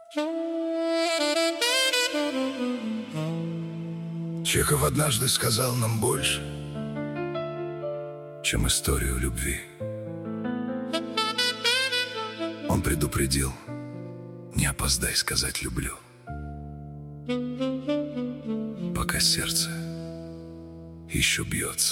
Чехов однажды сказал нам больше, чем историю любви. Он предупредил: не опоздай сказать «люблю», пока сердце еще бьется.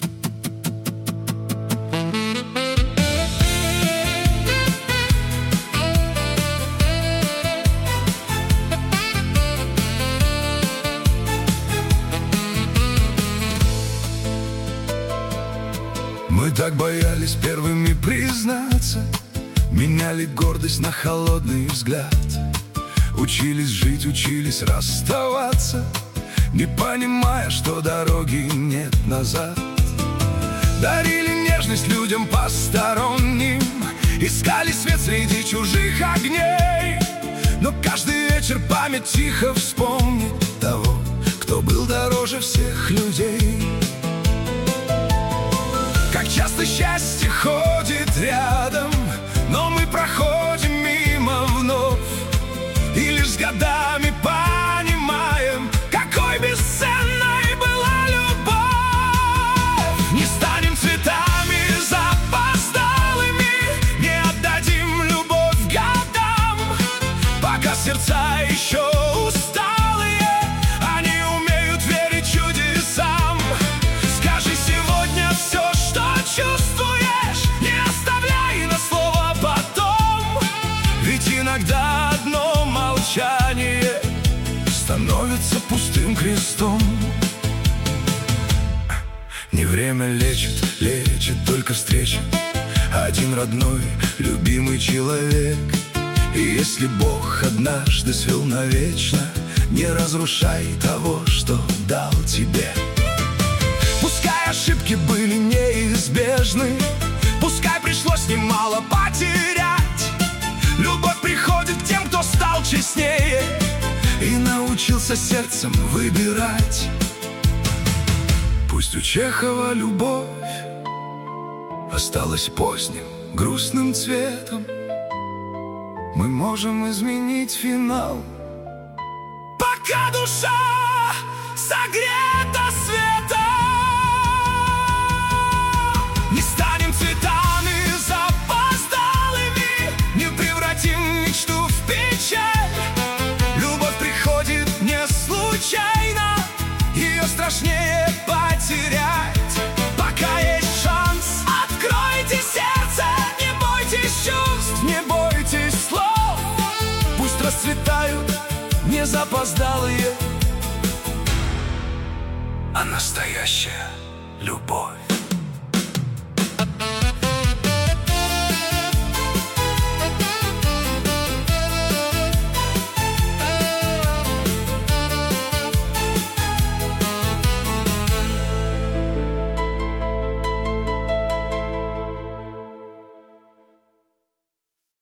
Мы так боялись первыми признаться, меняли гордость на холодный взгляд. Учились жить, учились расставаться, не понимая, что дороги нет назад. Дарили нежность людям посторонним, искали свет среди чужих огней. Но каждый вечер память тихо вспомнит того, кто был дороже всех людей. Как часто счастье ходит рядом, но мы проходим мимо вновь, и лишь с годами понимаем, какой бесценной была любовь. Не станем цветами запоздалыми, не отдадим любовь годам, пока сердца еще усталые, они умеют верить чудесам. Скажи сегодня все, что чувствуешь, не оставляй на слово потом, ведь иногда одно молчание становится пустым крестом. Не время лечит, лечит только встреча, один родной, любимый человек. И если Бог однажды свел навечно, не разрушай того, что дал тебе. Пускай ошибки были неизбежны, пускай пришлось немало потерять, любовь приходит к тем, кто стал честнее и научился сердцем выбирать. Пусть у Чехова любовь осталась поздним, грустным цветом, мы можем изменить финал, пока душа согрета светом. Не станем цветами запоздалыми, не превратим мечту в печаль. Любовь приходит не случайно, ее страшнее потерять. Пока есть шанс, откройте сердце, не бойтесь чувств, не бойтесь слов. Пусть расцветают не запоздалые, а настоящая любовь.